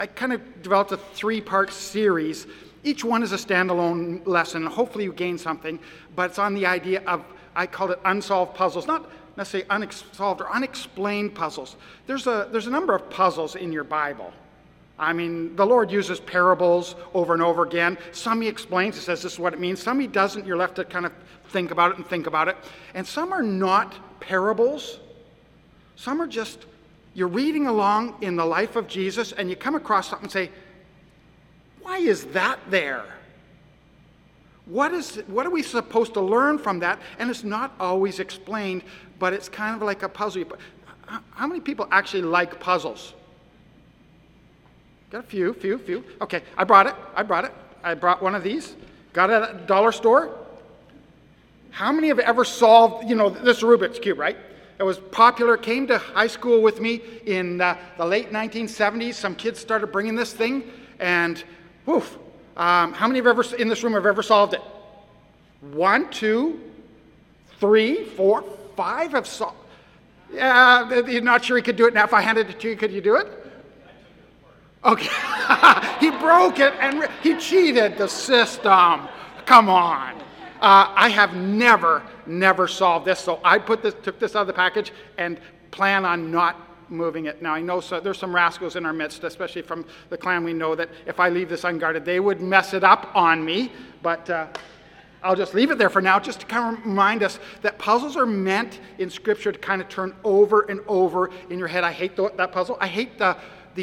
I kind of developed a 3-part series. Each one is a standalone lesson. Hopefully you gain something, but it's on the idea of, I called it unsolved puzzles, not necessarily unsolved or unexplained puzzles. There's a number of puzzles in your Bible. I mean, the Lord uses parables over and over again. Some he explains, he says this is what it means. Some he doesn't. You're left to kind of think about it. And some are not parables. Some are just, you're reading along in the life of Jesus and you come across something and say, why is that there? What are we supposed to learn from that? And it's not always explained, but it's kind of like a puzzle. How many people actually like puzzles? Got a few. Okay, I brought it. I brought one of these. Got it at a dollar store. How many have ever solved, this Rubik's Cube, right? It was popular, came to high school with me in the late 1970s. Some kids started bringing this thing, and woof. How many in this room have ever solved it? 1, 2, 3, 4, 5 have solved. Yeah, you're not sure he could do it now. If I handed it to you, could you do it? Okay. He broke it and he cheated the system. Come on. I have never solved this, so I took this out of the package and plan on not moving it. Now I know there's some rascals in our midst, especially from the clan. We know that if I leave this unguarded, they would mess it up on me, but I'll just leave it there for now, just to kind of remind us that puzzles are meant in Scripture to kind of turn over and over in your head. I hate that puzzle. I hate the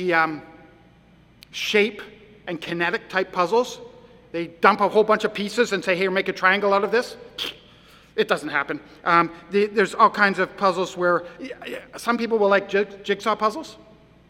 shape and kinetic type puzzles. They dump a whole bunch of pieces and say, hey, make a triangle out of this. It doesn't happen. There's all kinds of puzzles where some people will like jigsaw puzzles.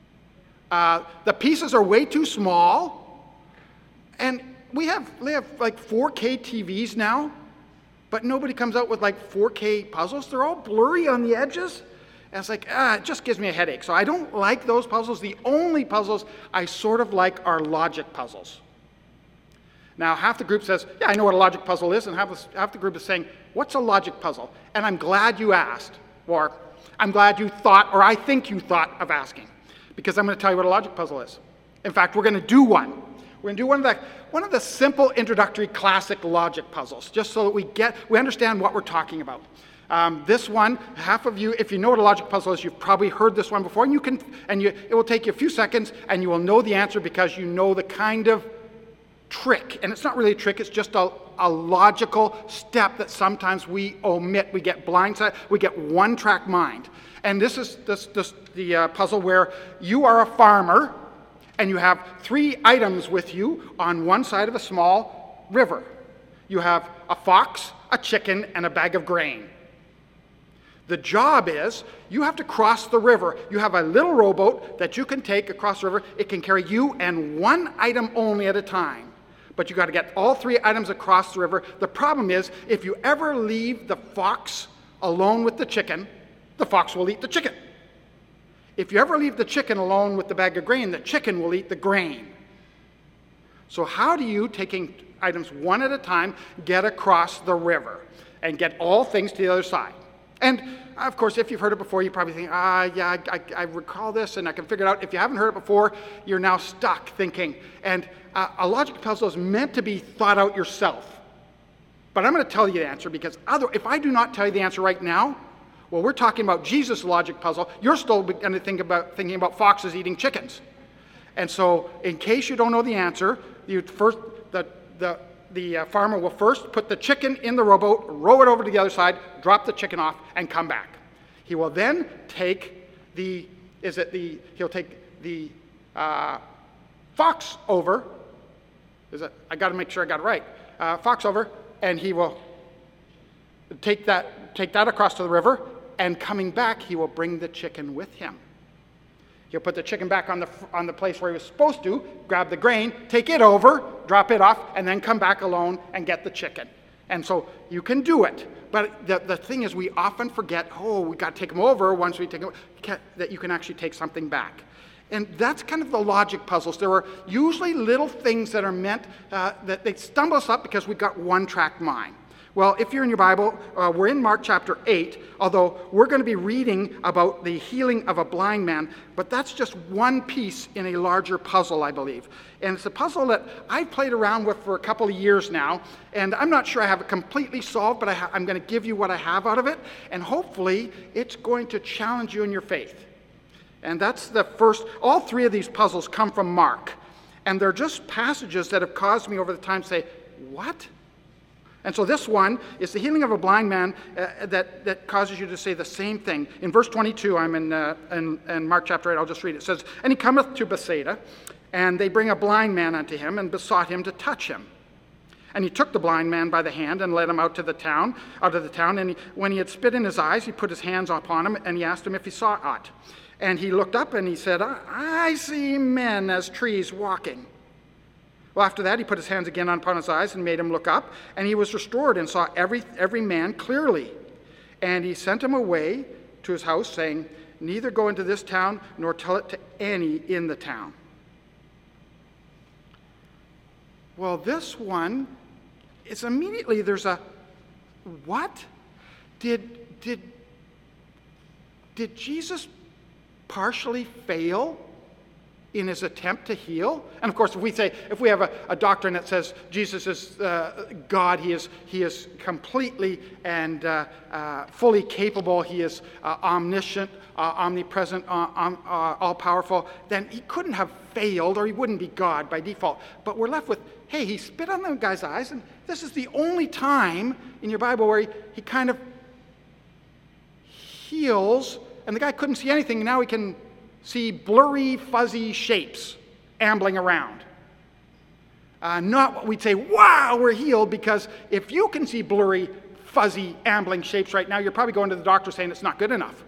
The pieces are way too small, and we have like 4K TVs now, but nobody comes out with like 4K puzzles. They're all blurry on the edges. And it's like, it just gives me a headache. So I don't like those puzzles. The only puzzles I sort of like are logic puzzles. Now, half the group says, yeah, I know what a logic puzzle is, and half the group is saying, what's a logic puzzle? And I'm glad you asked, or I'm glad you thought, or I think you thought of asking, because I'm going to tell you what a logic puzzle is. In fact, we're going to do one. We're going to do one of the simple introductory classic logic puzzles, just so that we understand what we're talking about. This one, half of you, if you know what a logic puzzle is, you've probably heard this one before, and it will take you a few seconds, and you will know the answer because you know the kind of trick, and it's not really a trick, it's just a logical step that sometimes we omit. We get blindsided, we get one-track mind. And this is the puzzle where you are a farmer, and you have 3 items with you on one side of a small river. You have a fox, a chicken, and a bag of grain. The job is, you have to cross the river. You have a little rowboat that you can take across the river. It can carry you and 1 item only at a time. But you got to get all 3 items across the river. The problem is, if you ever leave the fox alone with the chicken, the fox will eat the chicken. If you ever leave the chicken alone with the bag of grain, the chicken will eat the grain. So how do you, taking items one at a time, get across the river and get all things to the other side? And of course, if you've heard it before, you probably think, yeah, I recall this and I can figure it out. If you haven't heard it before, you're now stuck thinking. And a logic puzzle is meant to be thought out yourself. But I'm going to tell you the answer, because if I do not tell you the answer right now, well, we're talking about Jesus' logic puzzle. You're still going to thinking about foxes eating chickens. And so, in case you don't know the answer, the farmer will first put the chicken in the rowboat, row it over to the other side, drop the chicken off, and come back. He will then take he'll take the fox over. I got to make sure I got it right. Fox over, and he will take that across to the river, and coming back, he will bring the chicken with him. He'll put the chicken back on the place where he was supposed to, grab the grain, take it over, drop it off, and then come back alone and get the chicken. And so you can do it. But the thing is, we often forget, we got to take them over once we take them, that you can actually take something back. And that's kind of the logic puzzles. There are usually little things that are meant, that they stumble us up because we've got one-track mind. Well, if you're in your Bible, we're in Mark chapter 8, although we're going to be reading about the healing of a blind man, but that's just one piece in a larger puzzle, I believe. And it's a puzzle that I've played around with for a couple of years now, and I'm not sure I have it completely solved, but I'm going to give you what I have out of it, and hopefully it's going to challenge you in your faith. And that's the first. All three of these puzzles come from Mark, and they're just passages that have caused me over the time to say, what? And so this one is the healing of a blind man that causes you to say the same thing. In verse 22, I'm in Mark chapter 8, I'll just read it. It says, "And he cometh to Bethsaida, and they bring a blind man unto him, and besought him to touch him. And he took the blind man by the hand, and led him out of the town. And when he had spit in his eyes, he put his hands upon him, and he asked him if he saw aught. And he looked up, and he said, I see men as trees walking. Well, after that, he put his hands again upon his eyes and made him look up, and he was restored and saw every man clearly. And he sent him away to his house, saying, Neither go into this town, nor tell it to any in the town." Well, this one is immediately there's a, what? Did Jesus partially fail in his attempt to heal? And of course, if we have a doctrine that says Jesus is God, he is completely and fully capable, he is omniscient, omnipresent, all-powerful, then he couldn't have failed, or he wouldn't be God by default. But we're left with, hey, he spit on the guy's eyes, and this is the only time in your Bible where he kind of heals, and the guy couldn't see anything, and now he can see blurry, fuzzy shapes ambling around. Not what we'd say, wow, we're healed, because if you can see blurry, fuzzy, ambling shapes right now, you're probably going to the doctor saying it's not good enough.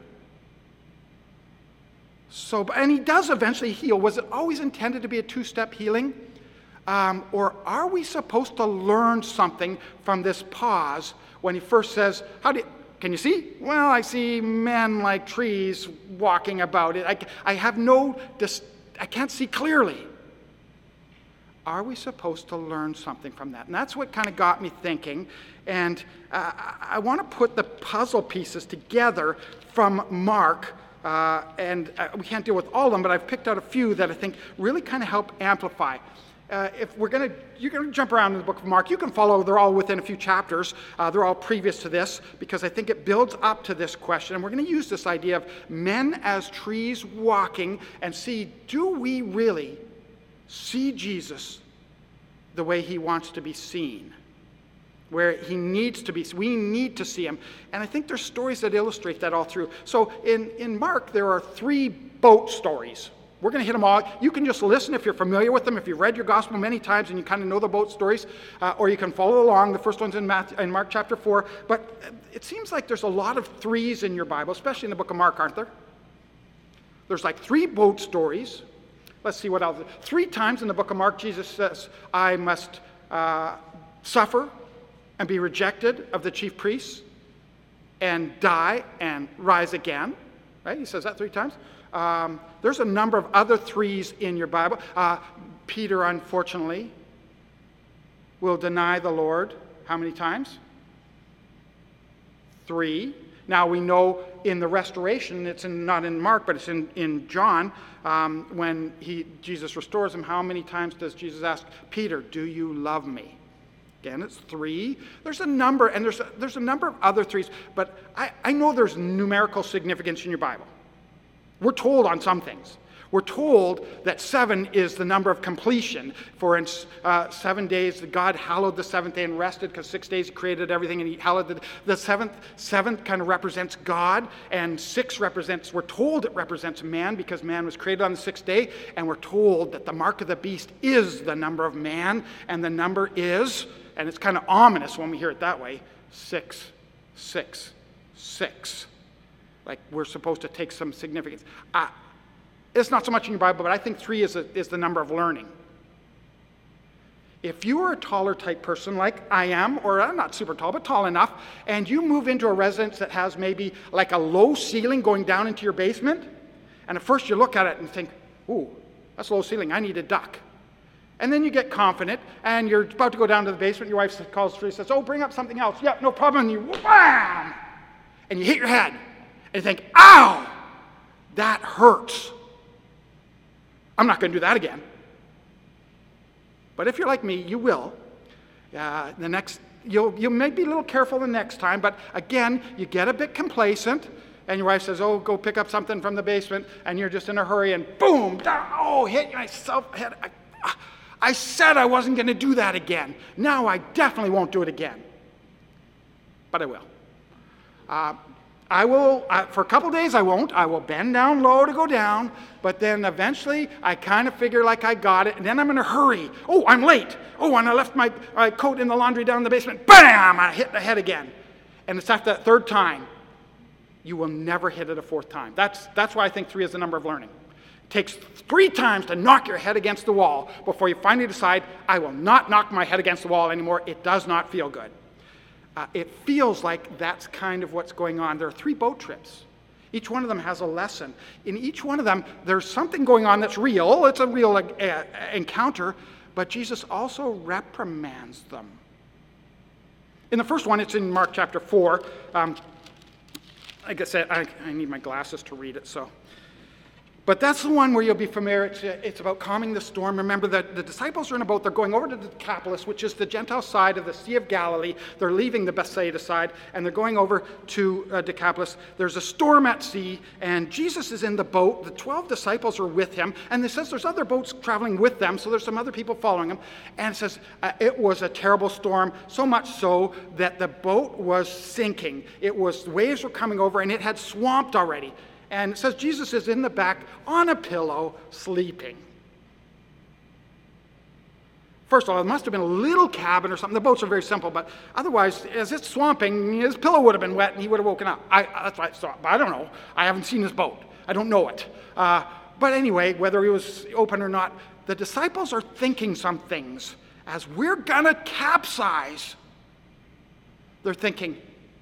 So, and he does eventually heal. Was it always intended to be a two-step healing? Or are we supposed to learn something from this pause when he first says, can you see? Well, I see men like trees walking about. I can't see clearly. Are we supposed to learn something from that? And that's what kind of got me thinking. And I want to put the puzzle pieces together from Mark. And we can't deal with all of them, but I've picked out a few that I think really kind of help amplify. You're going to jump around in the book of Mark. You can follow. They're all within a few chapters. They're all previous to this, because I think it builds up to this question. And we're going to use this idea of men as trees walking and see, do we really see Jesus the way he wants to be seen? Where he needs to be. We need to see him. And I think there's stories that illustrate that all through. So in Mark, there are 3 boat stories. We're going to hit them all. You can just listen if you're familiar with them, if you've read your gospel many times and you kind of know the boat stories, or you can follow along. The first one's in Mark chapter 4. But it seems like there's a lot of 3s in your Bible, especially in the book of Mark, aren't there? There's like 3 boat stories. Let's see what else. 3 times in the book of Mark, Jesus says, I must suffer and be rejected of the chief priests and die and rise again. Right? He says that 3 times. There's a number of other 3s in your Bible. Peter, unfortunately, will deny the Lord how many times? 3. Now we know in the restoration, it's not in Mark, but it's in John, when Jesus restores him, how many times does Jesus ask, Peter, do you love me? Again, it's 3. There's a number, and there's a number of other 3s, but I know there's numerical significance in your Bible. We're told on some things. We're told that 7 is the number of completion. For in 7 days, God hallowed the 7th day and rested, because 6 days he created everything, and he hallowed the 7th. 7th kind of represents God, and 6 we're told it represents man, because man was created on the 6th day, and we're told that the mark of the beast is the number of man, and the number is, and it's kind of ominous when we hear it that way, 6, 6, 6. Like we're supposed to take some significance. It's not so much in your Bible, but I think 3 is the number of learning. If you are a taller type person like I am, or I'm not super tall, but tall enough, and you move into a residence that has maybe like a low ceiling going down into your basement, and at first you look at it and think, ooh, that's low ceiling, I need a duck. And then you get confident, and you're about to go down to the basement. Your wife calls through and says, oh, bring up something else. Yeah, no problem. And you wham! And you hit your head. And you think, ow! That hurts. I'm not going to do that again. But if you're like me, you will. You may be a little careful the next time, but again, you get a bit complacent, and your wife says, oh, go pick up something from the basement, and you're just in a hurry, and boom, down, oh, hit myself, head. I said I wasn't going to do that again. Now I definitely won't do it again. But I will. For a couple days I won't. I will bend down low to go down, but then eventually I kind of figure like I got it, and then I'm in a hurry. Oh, I'm late. Oh, and I left my coat in the laundry down in the basement. Bam! I hit the head again. And it's after that third time, you will never hit it a fourth time. That's why I think 3 is the number of learning. It takes 3 times to knock your head against the wall before you finally decide, I will not knock my head against the wall anymore. It does not feel good. It feels like that's kind of what's going on. There are 3 boat trips. Each one of them has a lesson. In each one of them, there's something going on that's real. It's a real encounter, but Jesus also reprimands them. In the first one, it's in Mark chapter 4. Like I said, I need my glasses to read it, so. But that's the one where you'll be familiar. It's about calming the storm. Remember that the disciples are in a boat. They're going over to Decapolis, which is the Gentile side of the Sea of Galilee. They're leaving the Bethsaida side, and they're going over to Decapolis. There's a storm at sea, and Jesus is in the boat. The 12 disciples are with him, and it says there's other boats traveling with them, so there's some other people following him. And it says it was a terrible storm, so much so that the boat was sinking. The waves were coming over, and it had swamped already. And it says Jesus is in the back on a pillow sleeping. First of all, it must have been a little cabin or something. The boats are very simple, but otherwise, as it's swamping, his pillow would have been wet and he would have woken up. That's what I thought, but I don't know. I haven't seen his boat. I don't know it. But anyway, whether he was open or not, the disciples are thinking some things. As we're going to capsize, they're thinking,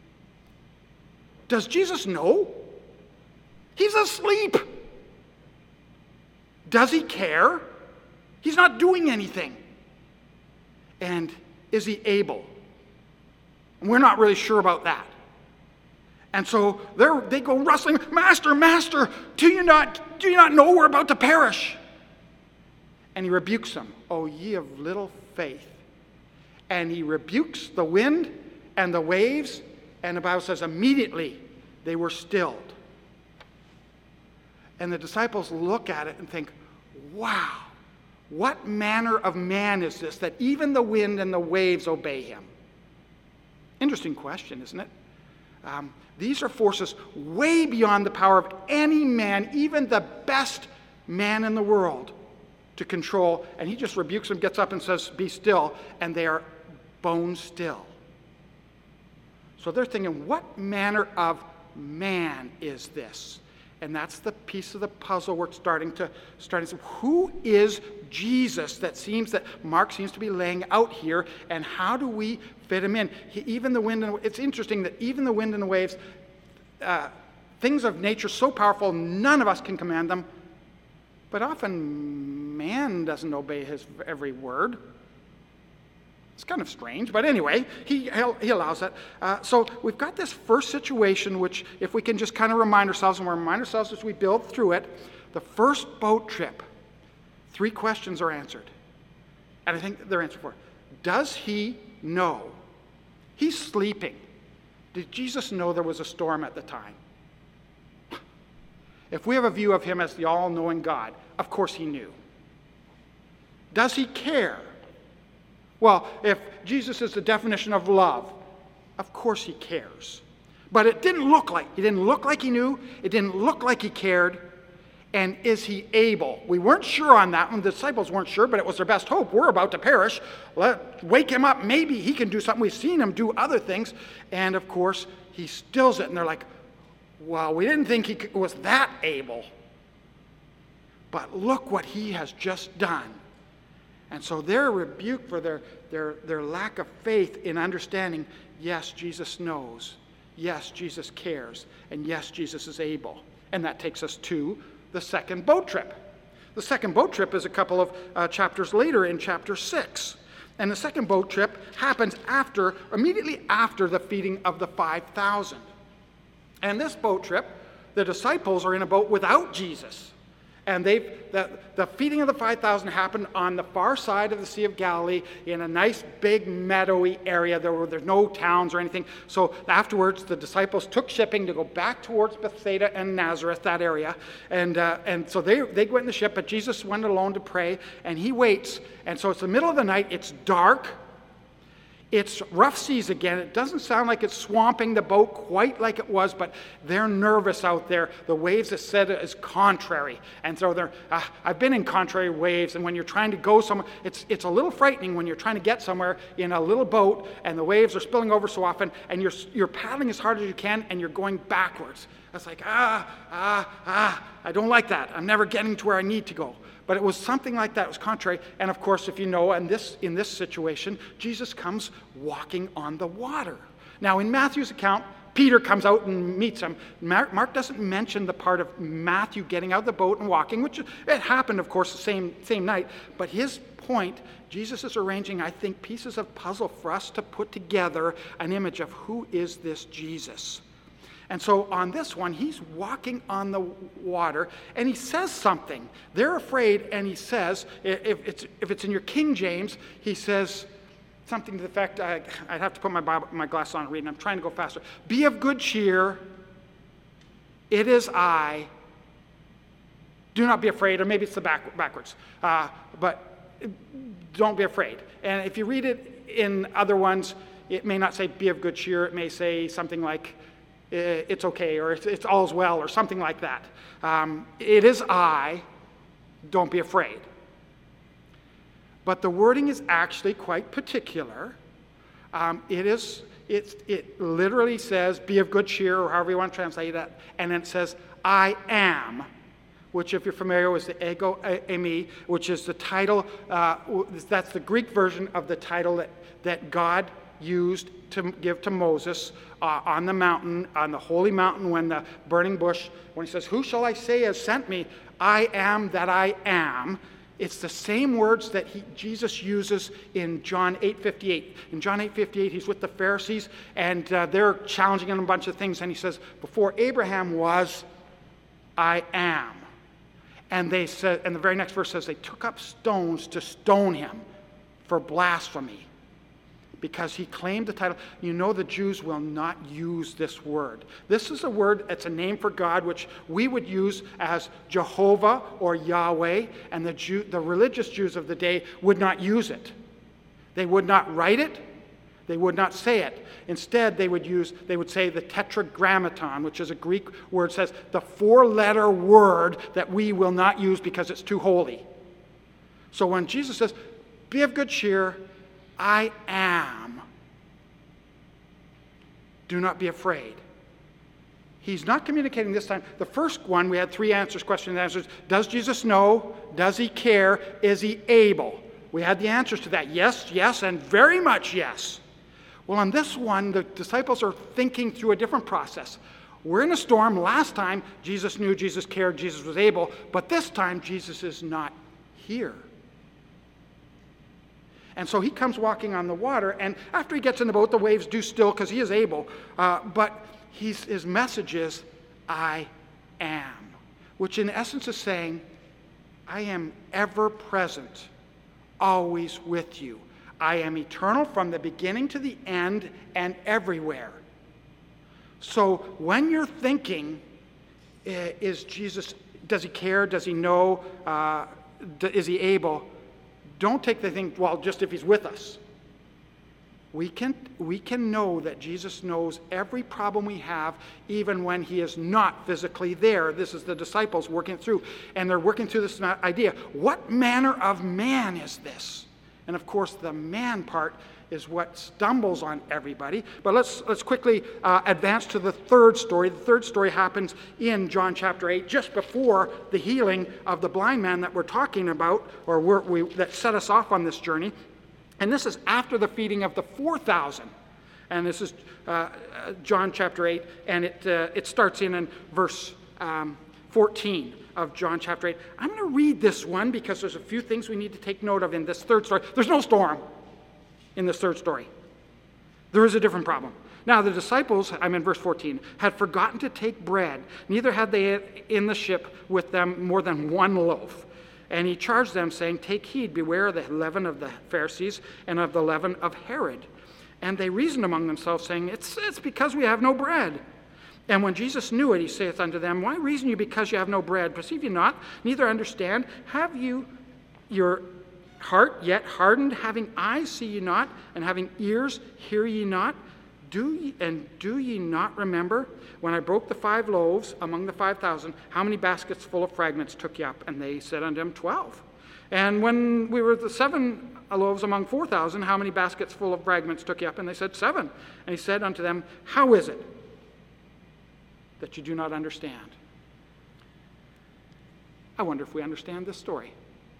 does Jesus know? He's asleep. Does he care? He's not doing anything. And is he able? And we're not really sure about that. And so they go rustling, Master, Master, do you not know we're about to perish? And he rebukes them. Oh, ye of little faith. And he rebukes the wind and the waves, and the Bible says immediately they were stilled. And the disciples look at it and think, wow, what manner of man is this that even the wind and the waves obey him? Interesting question, isn't it? These are forces way beyond the power of any man, even the best man in the world, to control. And he just rebukes them, gets up and says, be still, and they are bone still. So they're thinking, what manner of man is this? And that's the piece of the puzzle we're starting to say, who is Jesus that Mark seems to be laying out here, and how do we fit him in? It's interesting that even the wind and the waves, things of nature so powerful, none of us can command them, but often man doesn't obey his every word. It's kind of strange, but anyway, he allows that. So we've got this first situation, which if we can just kind of remind ourselves, and we'll remind ourselves as we build through it, the first boat trip, 3 questions are answered. And I think they're answered for. Does he know? He's sleeping. Did Jesus know there was a storm at the time? If we have a view of him as the all-knowing God, of course he knew. Does he care? Well, if Jesus is the definition of love, of course he cares. But it didn't look like he knew. It didn't look like he cared. And is he able? We weren't sure on that one. The disciples weren't sure, but it was their best hope. We're about to perish. Wake him up. Maybe he can do something. We've seen him do other things. And of course, he stills it. And they're like, well, we didn't think he was that able. But look what he has just done. And so they're rebuked for their lack of faith in understanding, yes, Jesus knows. Yes, Jesus cares. And yes, Jesus is able. And that takes us to the second boat trip. The second boat trip is a couple of chapters later in chapter 6. And the second boat trip happens immediately after the feeding of the 5,000. And this boat trip, the disciples are in a boat without Jesus. And the feeding of the 5,000 happened on the far side of the Sea of Galilee in a nice big meadowy area. There's no towns or anything. So afterwards, the disciples took shipping to go back towards Bethsaida and Nazareth, that area. And so they went in the ship, but Jesus went alone to pray, and he waits. And so it's the middle of the night. It's dark. It's rough seas again. It doesn't sound like it's swamping the boat quite like it was, but they're nervous out there. The waves, it said, is contrary. And so I've been in contrary waves, and when you're trying to go somewhere, it's a little frightening when you're trying to get somewhere in a little boat, and the waves are spilling over so often, and you're paddling as hard as you can, and you're going backwards. It's like, I don't like that. I'm never getting to where I need to go. But it was something like that. It was contrary. And of course, if you know, in this situation, Jesus comes walking on the water. Now, in Matthew's account, Peter comes out and meets him. Mark doesn't mention the part of Matthew getting out of the boat and walking, which it happened, of course, the same night. But his point, Jesus is arranging, I think, pieces of puzzle for us to put together an image of who is this Jesus. And so on this one, he's walking on the water, and he says something. They're afraid, and he says, if it's in your King James, he says something to the effect, I'd have to put my glasses on and read, and I'm trying to go faster. Be of good cheer. It is I. Do not be afraid, or maybe it's the backwards. But don't be afraid. And if you read it in other ones, it may not say be of good cheer. It may say something like, it's okay, or it's all's well, or something like that. It is I, don't be afraid. But the wording is actually quite particular. It literally says, be of good cheer, or however you want to translate that, and then it says, I am, which if you're familiar with the ego eimi, which is the title, that's the Greek version of the title that God used to give to Moses on the mountain, on the holy mountain, when the burning bush, when he says, who shall I say has sent me? I am that I am. It's the same words that Jesus uses in John 8:58. In John 8:58, he's with the Pharisees, and they're challenging him a bunch of things, and he says, before Abraham was, I am. And they said, and the very next verse says, they took up stones to stone him for blasphemy, because he claimed the title. You know, the Jews will not use this word. This is a word, it's a name for God, which we would use as Jehovah or Yahweh, and the religious Jews of the day would not use it. They would not write it. They would not say it. Instead, they would say the tetragrammaton, which is a Greek word, says the four-letter word that we will not use because it's too holy. So when Jesus says, be of good cheer, I am. Do not be afraid. He's not communicating this time. The first one, we had three answers, questions and answers. Does Jesus know? Does he care? Is he able? We had the answers to that. Yes, yes, and very much yes. Well, on this one, the disciples are thinking through a different process. We're in a storm. Last time, Jesus knew, Jesus cared, Jesus was able. But this time, Jesus is not here. And so he comes walking on the water, and after he gets in the boat, the waves do still because he is able. But his message is, I am, which in essence is saying, I am ever present, always with you. I am eternal from the beginning to the end and everywhere. So when you're thinking, is Jesus, does he care? Does he know? Is he able? Don't take the thing, well, just if he's with us. We can know that Jesus knows every problem we have, even when he is not physically there. This is the disciples working through, and they're working through this idea. What manner of man is this? And of course, the man part is what stumbles on everybody. But let's quickly advance to the third story. The third story happens in John chapter 8, just before the healing of the blind man that we're talking about, or that set us off on this journey. And this is after the feeding of the 4,000. And this is John chapter 8, and it starts in verse 14 of John chapter 8. I'm going to read this one because there's a few things we need to take note of in this third story. There's no storm in this third story. There is a different problem. Now the disciples, I'm in verse 14, had forgotten to take bread. Neither had they in the ship with them more than one loaf. And he charged them, saying, take heed, beware of the leaven of the Pharisees and of the leaven of Herod. And they reasoned among themselves, saying, it's because we have no bread. And when Jesus knew it, he saith unto them, why reason you because you have no bread? Perceive you not, neither understand? Have you your heart yet hardened? Having eyes see ye not, and having ears hear ye not? Do ye not remember when I broke the 5 loaves among the 5,000, how many baskets full of fragments took ye up? And they said unto him, 12. And when we were the 7 loaves among 4,000, how many baskets full of fragments took ye up? And they said, 7. And he said unto them, how is it that you do not understand? I wonder if we understand this story.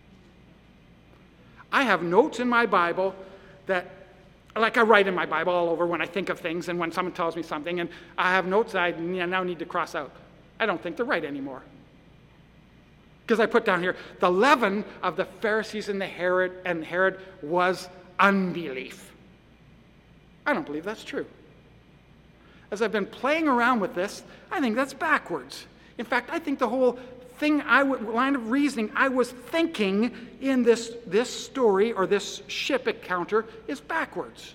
I have notes in my Bible that, like I write in my Bible all over when I think of things and when someone tells me something, and I have notes that I now need to cross out. I don't think they're right anymore. Because I put down here, the leaven of the Pharisees and Herod was unbelief. I don't believe that's true. As I've been playing around with this, I think that's backwards. In fact, I think the whole line of reasoning I was thinking in this story or this ship encounter is backwards.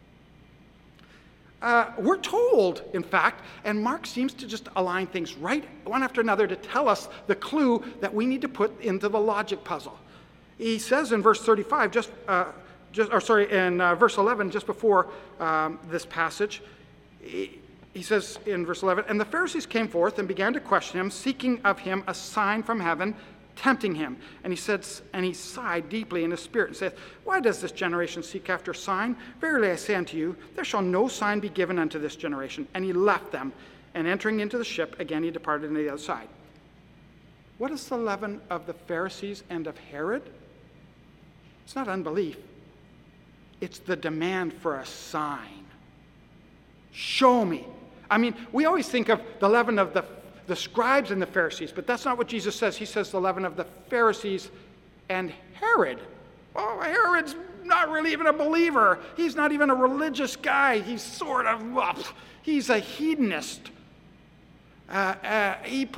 We're told, in fact, and Mark seems to just align things right one after another to tell us the clue that we need to put into the logic puzzle. He says in verse 35, in verse 11, just before this passage, he says in verse 11, and the Pharisees came forth and began to question him, seeking of him a sign from heaven, tempting him. And he sighed deeply in his spirit and saith, why does this generation seek after a sign? Verily I say unto you, there shall no sign be given unto this generation. And he left them, and entering into the ship, again he departed on the other side. What is the leaven of the Pharisees and of Herod? It's not unbelief. It's the demand for a sign. Show me. I mean, we always think of the leaven of the scribes and the Pharisees, but that's not what Jesus says. He says the leaven of the Pharisees and Herod. Oh, Herod's not really even a believer. He's not even a religious guy. He's sort of, he's a hedonist. And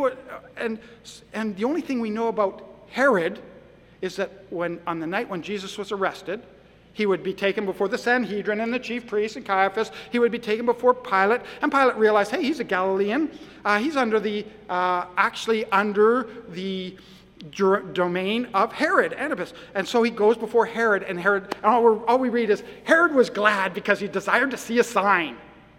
the only thing we know about Herod is that on the night when Jesus was arrested, he would be taken before the Sanhedrin and the chief priests and Caiaphas. He would be taken before Pilate. And Pilate realized, hey, he's a Galilean. He's actually under the domain of Herod Antipas. And so he goes before Herod, and all we read is, Herod was glad because he desired to see a sign.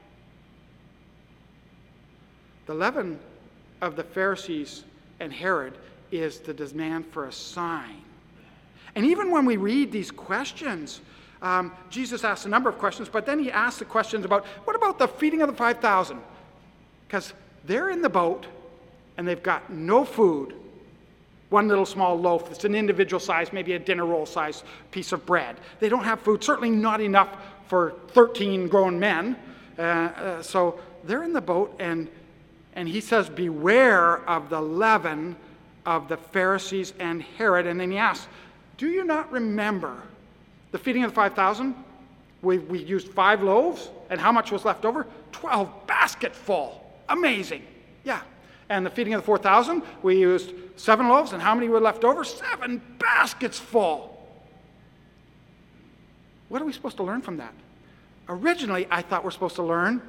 The leaven of the Pharisees and Herod is the demand for a sign. And even when we read these questions, Jesus asks a number of questions, but then he asks the questions about, what about the feeding of the 5,000? Because they're in the boat, and they've got no food. One little small loaf that's an individual size, maybe a dinner roll size piece of bread. They don't have food, certainly not enough for 13 grown men. So they're in the boat, and he says, beware of the leaven of the Pharisees and Herod. And then he asks, do you not remember the feeding of the 5,000? We used 5 loaves, and how much was left over? 12 baskets full. Amazing. Yeah. And the feeding of the 4,000, we used 7 loaves, and how many were left over? 7 baskets full. What are we supposed to learn from that? Originally, I thought we're supposed to learn,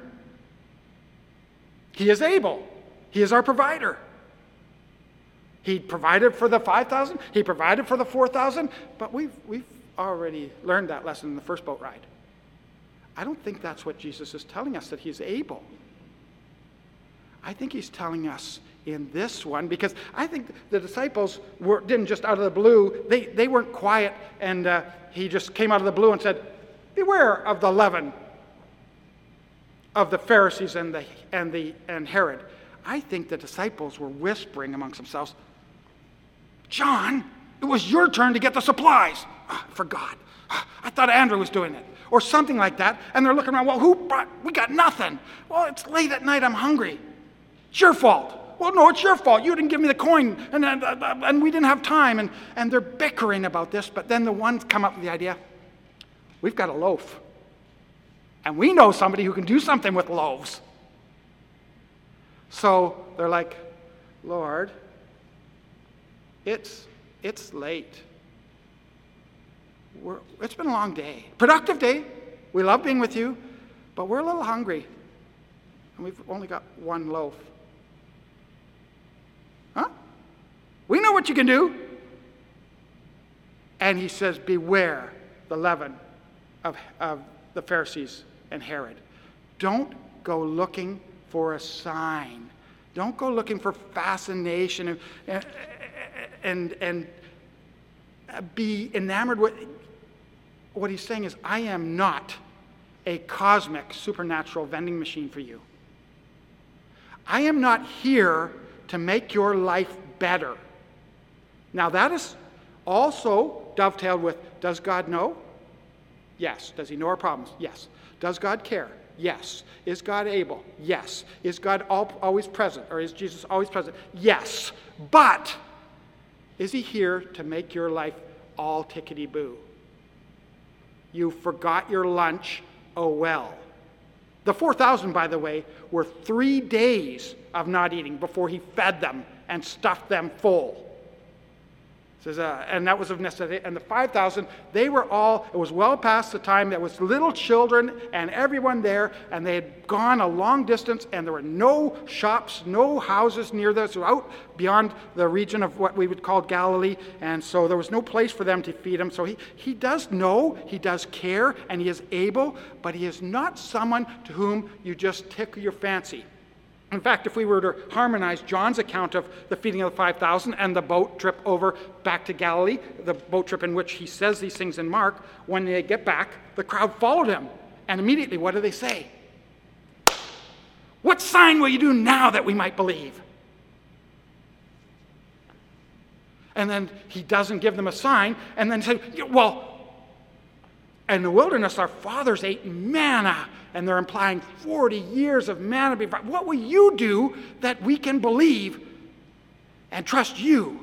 he is able. He is our provider. He provided for the 5,000. He provided for the 4,000. But we've already learned that lesson in the first boat ride. I don't think that's what Jesus is telling us, that he's able. I think he's telling us in this one, because I think the disciples didn't just out of the blue, they weren't quiet, and he just came out of the blue and said, beware of the leaven of the Pharisees and Herod. I think the disciples were whispering amongst themselves, John, it was your turn to get the supplies. I forgot. I thought Andrew was doing it. Or something like that. And they're looking around, well, we got nothing. Well, it's late at night, I'm hungry. It's your fault. Well, no, it's your fault. You didn't give me the coin, and we didn't have time. And they're bickering about this, but then the ones come up with the idea, we've got a loaf. And we know somebody who can do something with loaves. So they're like, Lord, it's late. It's been a long day. Productive day. We love being with you, but we're a little hungry. And we've only got one loaf. Huh? We know what you can do. And he says, beware the leaven of the Pharisees and Herod. Don't go looking for a sign. Don't go looking for fascination and be enamored with. What he's saying is, I am not a cosmic, supernatural vending machine for you. I am not here to make your life better. Now that is also dovetailed with, does God know? Yes. Does he know our problems? Yes. Does God care? Yes. Is God able? Yes. Is God always present? Or is Jesus always present? Yes. But is he here to make your life all tickety-boo? You forgot your lunch, oh well. The 4,000, by the way, were 3 days of not eating before he fed them and stuffed them full. Says, and that was of necessity. And the 5,000, they were all, it was well past the time, there was little children and everyone there, and they had gone a long distance, and there were no shops, no houses near them, so out beyond the region of what we would call Galilee, and so there was no place for them to feed them. So he does know, he does care, and he is able, but he is not someone to whom you just tickle your fancy. In fact, if we were to harmonize John's account of the feeding of the 5,000 and the boat trip over back to Galilee, the boat trip in which he says these things in Mark, when they get back, the crowd followed him. And immediately, what do they say? What sign will you do now that we might believe? And then he doesn't give them a sign, and then said, well, in the wilderness, our fathers ate manna, and they're implying 40 years of manna. What will you do that we can believe and trust you?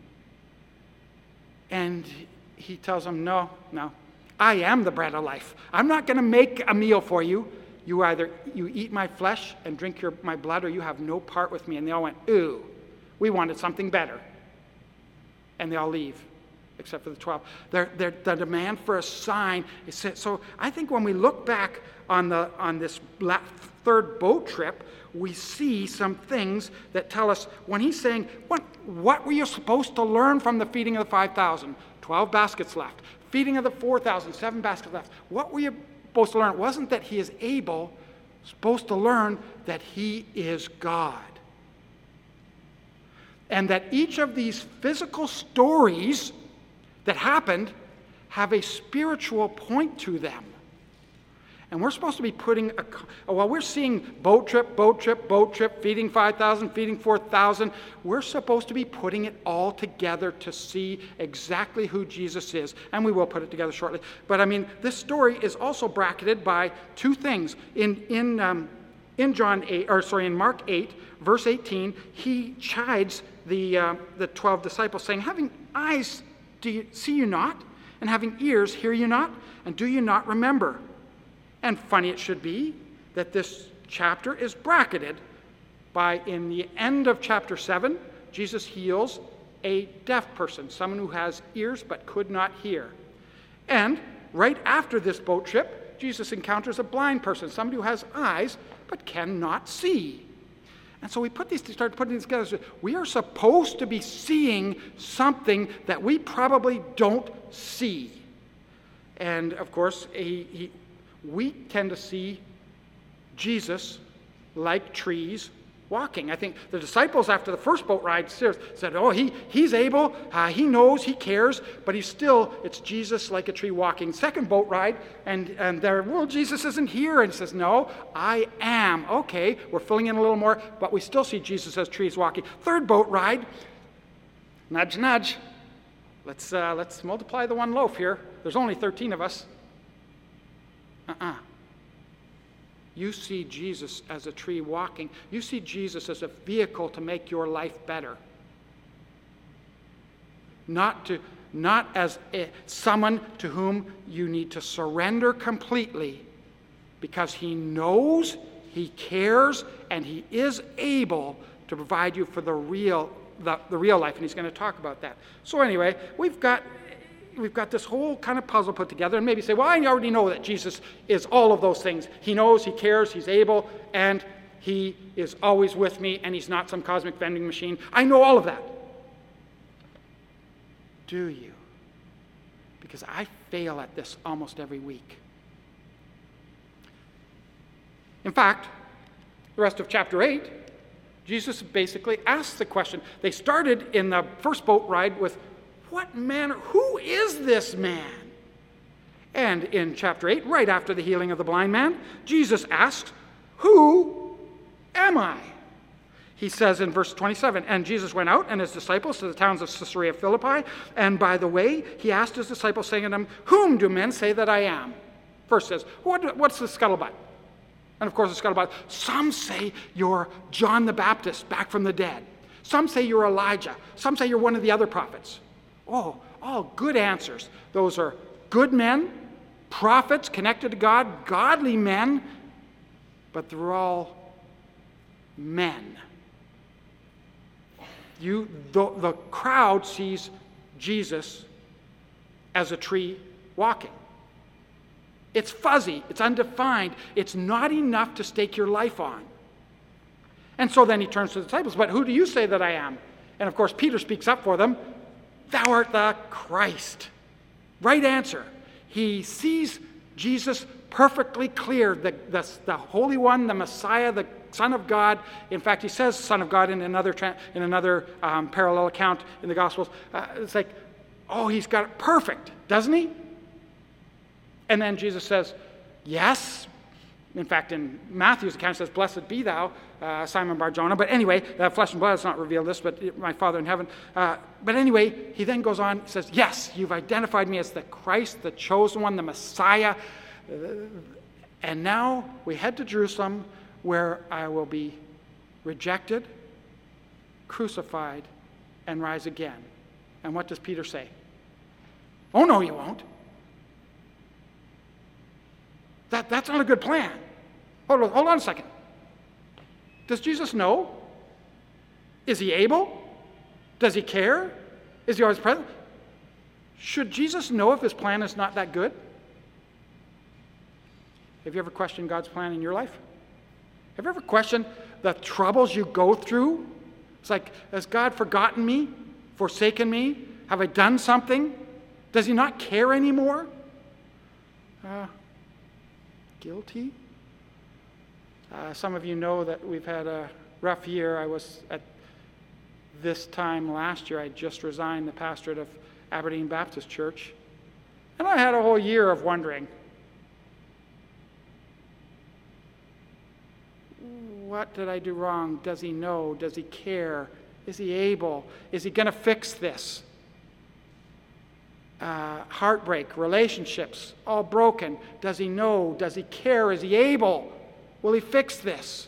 And he tells them, no, I am the bread of life. I'm not going to make a meal for you. You eat my flesh and drink my blood, or you have no part with me. And they all went, ooh, we wanted something better. And they all leave, except for the 12. The demand for a sign is set. So I think when we look back on this third boat trip, we see some things that tell us, when he's saying, what were you supposed to learn from the feeding of the 5,000? 12 baskets left. Feeding of the 4,000, 7 baskets left. What were you supposed to learn? It wasn't that he is able, supposed to learn that he is God. And that each of these physical stories that happened have a spiritual point to them. And we're supposed to be putting, while we're seeing boat trip, feeding 5,000, feeding 4,000, we're supposed to be putting it all together to see exactly who Jesus is. And we will put it together shortly. But I mean, this story is also bracketed by two things. In Mark 8, verse 18, he chides the 12 disciples, saying, having eyes, see you not? And having ears, hear you not? And do you not remember? And funny it should be that this chapter is bracketed by, in the end of chapter 7, Jesus heals a deaf person, someone who has ears but could not hear. And right after this boat trip, Jesus encounters a blind person, somebody who has eyes but cannot see. And so we start putting these together. We are supposed to be seeing something that we probably don't see. And of course, we tend to see Jesus like trees walking. I think the disciples after the first boat ride said, oh, he's able, he knows, he cares, but it's Jesus like a tree walking. Second boat ride, and they're, well, Jesus isn't here. And he says, no, I am. Okay, we're filling in a little more, but we still see Jesus as trees walking. Third boat ride, nudge, nudge. Let's multiply the one loaf here. There's only 13 of us. You see Jesus as a tree walking. You see Jesus as a vehicle to make your life better. Not as someone to whom you need to surrender completely, because he knows, he cares, and he is able to provide you for the real life, and he's going to talk about that. So anyway, we've got this whole kind of puzzle put together, and maybe say, well, I already know that Jesus is all of those things. He knows, he cares, he's able, and he is always with me, and he's not some cosmic vending machine. I know all of that. Do you? Because I fail at this almost every week. In fact, the rest of chapter 8, Jesus basically asks the question. They started in the first boat ride with, what manner, who is this man? And in chapter 8, right after the healing of the blind man, Jesus asks, who am I? He says in verse 27, and Jesus went out and his disciples to the towns of Caesarea Philippi, and by the way, he asked his disciples, saying to them, whom do men say that I am? First says, what's the scuttlebutt? And of course, the scuttlebutt, some say you're John the Baptist back from the dead. Some say you're Elijah. Some say you're one of the other prophets. Oh, all good answers. Those are good men, prophets connected to God, godly men, but they're all men. The crowd sees Jesus as a tree walking. It's fuzzy, it's undefined, it's not enough to stake your life on. And so then he turns to the disciples, but who do you say that I am? And of course, Peter speaks up for them. Thou art the Christ. Right answer. He sees Jesus perfectly clear, the Holy One, the Messiah, the Son of God. In fact, he says Son of God in another parallel account in the Gospels. It's like, oh, he's got it perfect, doesn't he? And then Jesus says, yes. In fact, in Matthew's account, it says, blessed be thou, Simon Bar-Jonah. But anyway, flesh and blood has not revealed this, but my Father in heaven. But anyway, he then goes on, says, yes, you've identified me as the Christ, the chosen one, the Messiah. And now we head to Jerusalem, where I will be rejected, crucified, and rise again. And what does Peter say? Oh, no, you won't. That's not a good plan. Hold on a second. Does Jesus know? Is he able? Does he care? Is he always present? Should Jesus know if his plan is not that good? Have you ever questioned God's plan in your life? Have you ever questioned the troubles you go through? It's like, has God forgotten me? Forsaken me? Have I done something? Does he not care anymore? Guilty? Some of you know that we've had a rough year. I was at this time last year, I just resigned the pastorate of Aberdeen Baptist Church. And I had a whole year of wondering, what did I do wrong? Does he know? Does he care? Is he able? Is he going to fix this? Heartbreak, relationships, all broken. Does he know? Does he care? Is he able? Will he fix this?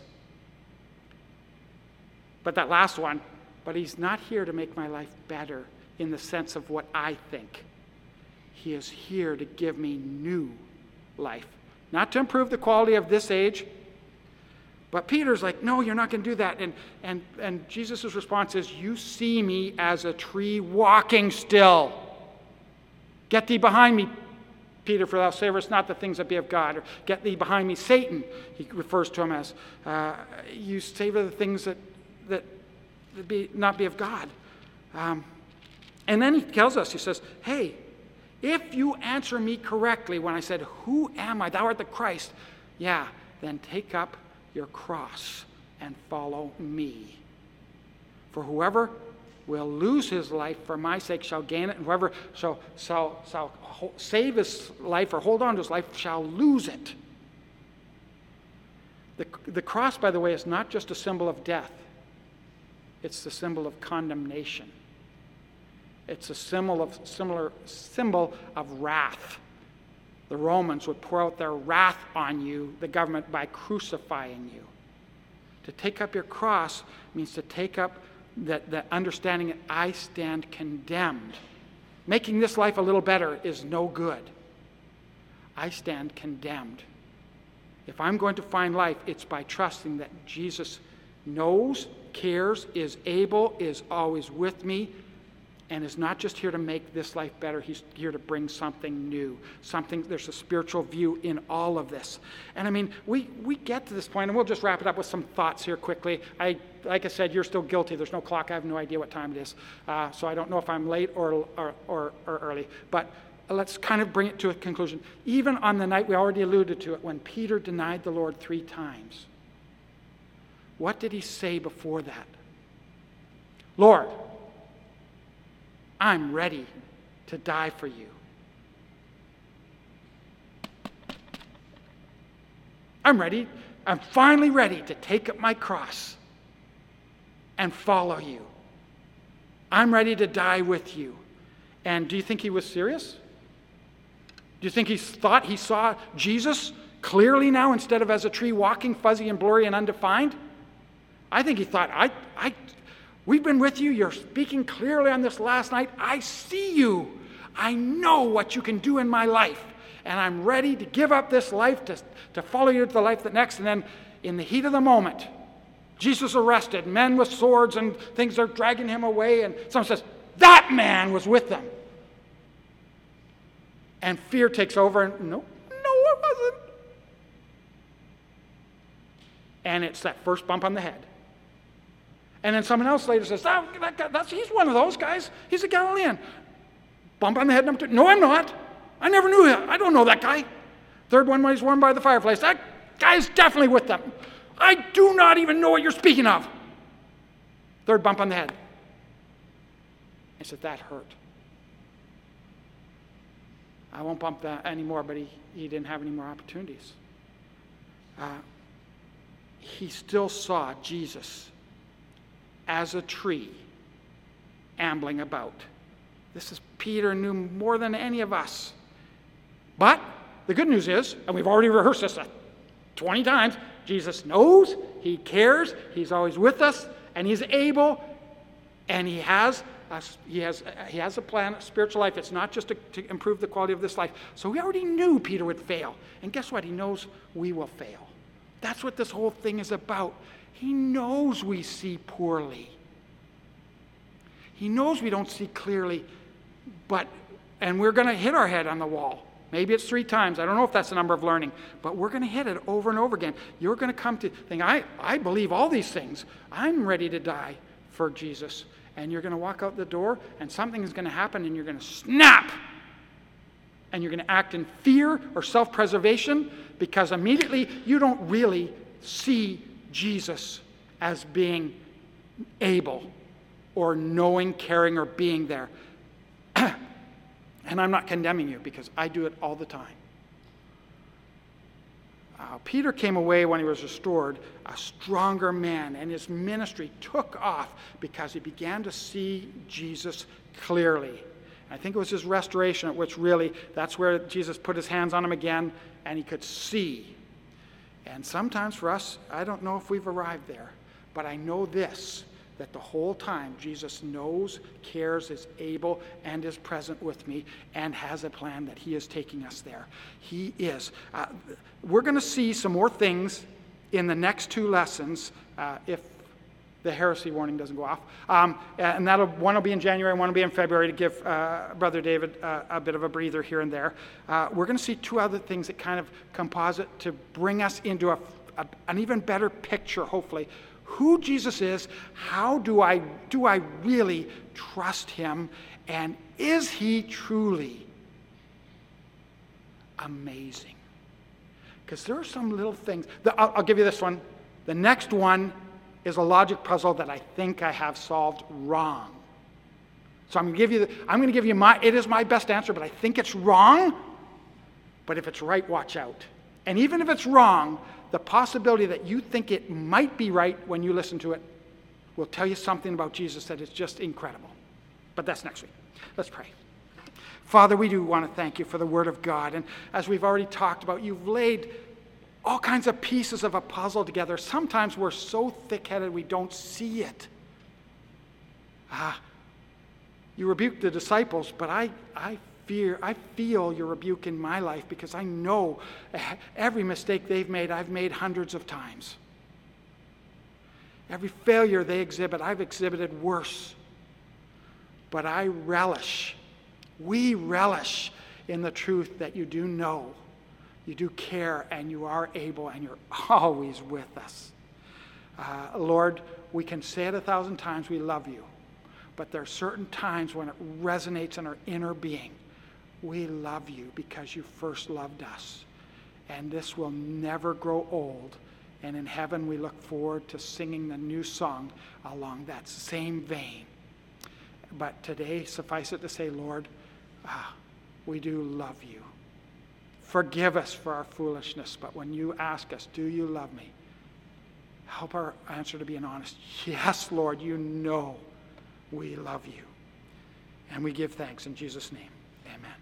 But that last one, but he's not here to make my life better in the sense of what I think. He is here to give me new life. Not to improve the quality of this age. But Peter's like, no, you're not going to do that. And Jesus' response is, you see me as a tree walking still. Get thee behind me, Peter, for thou savorest not the things that be of God. Or get thee behind me, Satan, he refers to him as. You savor the things that not be of God. And then he tells us, he says, hey, if you answer me correctly when I said, who am I? Thou art the Christ. Yeah, then take up your cross and follow me. For whoever will lose his life for my sake shall gain it, and whoever shall save his life or hold on to his life shall lose it. The cross, by the way, is not just a symbol of death. It's the symbol of condemnation. It's a symbol of wrath. the Romans would pour out their wrath on you, the government, by crucifying you. To take up your cross means to take up the understanding that I stand condemned. Making this life a little better is no good. I stand condemned. If I'm going to find life, it's by trusting that Jesus knows, cares, is able, is always with me, and is not just here to make this life better. He's here to bring something new. There's a spiritual view in all of this. And I mean, we get to this point, and we'll just wrap it up with some thoughts here quickly. Like I said, you're still guilty. There's no clock. I have no idea what time it is. So I don't know if I'm late or early. But let's kind of bring it to a conclusion. Even on the night, we already alluded to it, when Peter denied the Lord 3 times, what did he say before that? Lord, I'm ready to die for you. I'm finally ready to take up my cross and follow you. I'm ready to die with you. And do you think he was serious? Do you think he thought he saw Jesus clearly now instead of as a tree walking fuzzy and blurry and undefined? I think he thought, we've been with you. You're speaking clearly on this last night. I see you. I know what you can do in my life. And I'm ready to give up this life to follow you to the life that next. And then in the heat of the moment, Jesus arrested, men with swords and things are dragging him away. And someone says, that man was with them. And fear takes over. And no, it wasn't. And it's that first bump on the head. And then someone else later says, he's one of those guys. He's a Galilean. Bump on the head, number 2. No, I'm not. I never knew him. I don't know that guy. Third one, when he's warmed by the fireplace. That guy's definitely with them. I do not even know what you're speaking of. Third bump on the head. I said, that hurt. I won't bump that anymore, but he didn't have any more opportunities. He still saw Jesus as a tree ambling about. This is Peter knew more than any of us. But the good news is, and we've already rehearsed this 20 times, Jesus knows, he cares, he's always with us, and he's able, and he has a plan, a spiritual life. It's not just to improve the quality of this life. So we already knew Peter would fail. And guess what? He knows we will fail. That's what this whole thing is about. He knows we see poorly. He knows we don't see clearly, and we're going to hit our head on the wall. Maybe it's 3 times. I don't know if that's the number of learning, but we're going to hit it over and over again. You're going to come to think, I believe all these things. I'm ready to die for Jesus. And you're going to walk out the door, and something is going to happen, and you're going to snap. And you're going to act in fear or self-preservation because immediately you don't really see Jesus as being able or knowing, caring, or being there. And I'm not condemning you because I do it all the time. Peter came away when he was restored a stronger man, and his ministry took off because he began to see Jesus clearly. I think it was his restoration at which really, that's where Jesus put his hands on him again, and he could see. And sometimes for us, I don't know if we've arrived there, but I know this, that the whole time Jesus knows, cares, is able, and is present with me, and has a plan that he is taking us there. He is. We're going to see some more things in the next 2 lessons if the heresy warning doesn't go off. And one will be in January, one will be in February to give Brother David a bit of a breather here and there. We're going to see 2 other things that kind of composite to bring us into an even better picture, hopefully, who Jesus is, how do I really trust him, and is he truly amazing? Because there are some little things. I'll give you this one. The next one is a logic puzzle that I think I have solved wrong. So I'm going to give you it is my best answer, but I think it's wrong. But if it's right, watch out. And even if it's wrong, the possibility that you think it might be right when you listen to it will tell you something about Jesus that is just incredible. But that's next week. Let's pray. Father, we do want to thank you for the Word of God. And as we've already talked about, you've laid all kinds of pieces of a puzzle together. Sometimes we're so thick-headed we don't see it. You rebuked the disciples, but I feel your rebuke in my life because I know every mistake they've made, I've made hundreds of times. Every failure they exhibit, I've exhibited worse. But we relish in the truth that you do know, you do care, and you are able, and you're always with us. Lord, we can say it 1,000 times, we love you. But there are certain times when it resonates in our inner being. We love you because you first loved us. And this will never grow old. And in heaven we look forward to singing the new song along that same vein. But today, suffice it to say, Lord, we do love you. Forgive us for our foolishness, but when you ask us, do you love me? Help our answer to be an honest, yes, Lord, you know we love you. And we give thanks in Jesus' name. Amen.